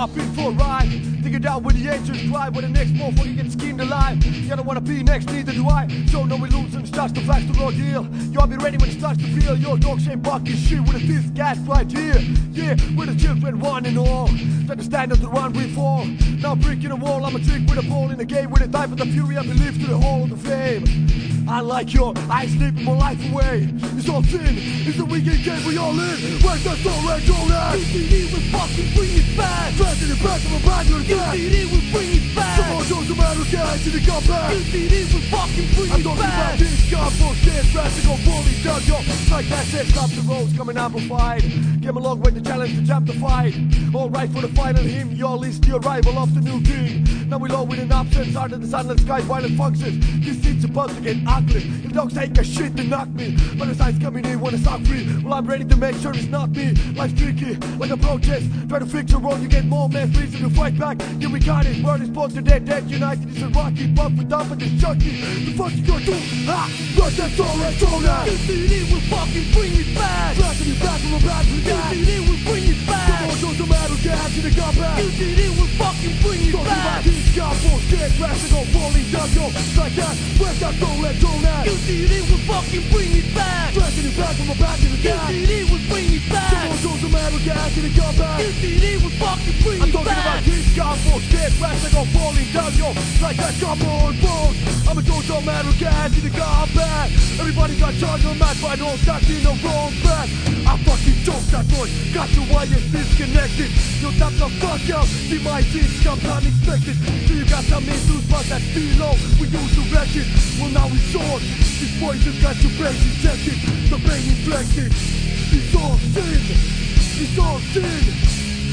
hopping for a ride. Thinking down with the angels cry, when the next motherfucker gets skinned alive. You don't wanna be next, neither do I. So no illusions, just the facts to ordeal. You'll be ready when it starts to feel. Your dog shaped bucket shit with a fist cat right here. Yeah, we're the children, one and all. Try to stand up the run we fall. Now breaking the wall, I'm a trick with a ball in the game. With a type of the fury, I believe to the hall of the fame. I like your eyes sleeping my life away. It's all sin, it's the weekend game we all in. Where's that soul red donut? UCD will fucking bring it back. Trapped in the back of my bag, you're dead. UCD will bring it back. Come on, show some matter, guys, to the comeback. UCD will fucking bring I'm it talking back. about this God for shit, practical bully, dug yo. Like that said, stop the roads, coming amplified. Came along with the challenge to jump the fight. All right for the final hymn, y'all is the arrival of the new king. Now we low with an absence, under the sunlit sky, violent functions. This seat's about to get ugly. The dogs take a shit to knock me. But the side's coming in when it's not free. Well, I'm ready to make sure it's not me. Life's tricky, like a protest. Try to fix your wrong, you get more man reason to fight back. Yeah, we got it, word is both to dead united. It's a rocky buff with up and it's chunky. The fuck you gonna do? Ha! Rush that soul and throw that. UCD will fucking bring it back. Back to me, back from a back to that. UCD will bring it back. Come on, show some metal, gas in the comeback. UCD will fucking bring it Talking about back. this God for shit, practical bully, dug yo. Like that, where's that soul and throw that. UCD will fucking bring it back. Back in the back from a back to the gas. UCD will bring it Come back. on, show some metal, gas in the comeback. UCD will fucking bring I'm it talking about back. this God for shit, practical bully, dug yo. Like that, come on, bones. I'm a total metal, gas in the comeback. Everybody got charged on that, but I don't start in the wrong back. I fucking choked that boy, got your wires disconnected. You tap the fuck out, see my teeth comes unexpected. So you got some issues, but that's below. We used to wreck it, well now it's short. This boy just got your brains injected, the pain inflected. It's all sin, it's all sin.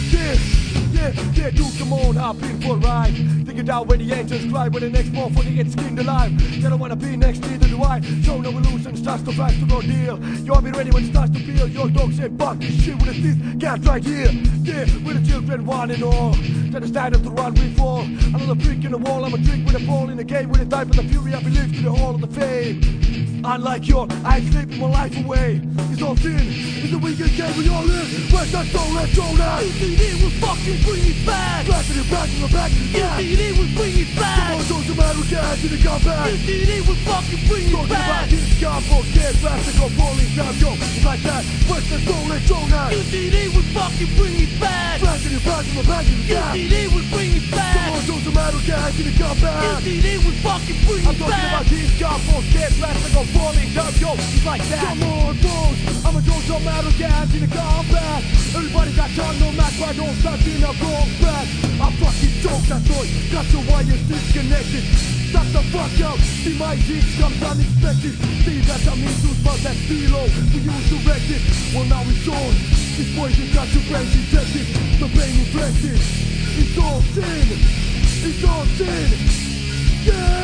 Yeah, dude, come on, hop in for a ride. Think it out when the angels cry, when the next motherfucker gets skinned alive. You don't wanna be next, neither do I. So no illusions, just the facts to ordeal. You'll be ready when it starts to feel. Your dog said, fuck this shit with a fist cat right here. Yeah, we're the children, one and all. Try to stand up to run, we fall. Another brick in the wall, I'm a trick with a ball in the game. With a type of the fury, I believe to the hall of the fame. Unlike your, I ain't sleeping my life away. It's all sin, it's the weekend game we all in. Where's that soul, let's go now. UCD will fucking bring it back. Back in the back from the back to the gas. UCD will bring it Come back. on, show some metal, gas in the comeback. UCD will fucking bring it Talking about back. this God for shit, practical bully, down yo. It's like that, where's that soul, let's go now. UCD will fucking bring it back. Back in the back from the back to the gas. UCD will bring it Come back. on, show some metal, gas in the comeback. UCD will fucking bring I'm it talking back. about this God for shit, practical bully, down yo. It's like that. Come on, bones. I'm a total metal, gas in the comeback. Everybody got tongue, no match, but I don't start in a wrong back. I fucking choked that boy, got your wires disconnected. Shut the fuck up, see my jeans comes unexpected. See you got some issues, but that's below. We used to wreck it, well now it's on. This poison got your brains injected, the pain inflected. It's all sin, it's all sin. Yeah!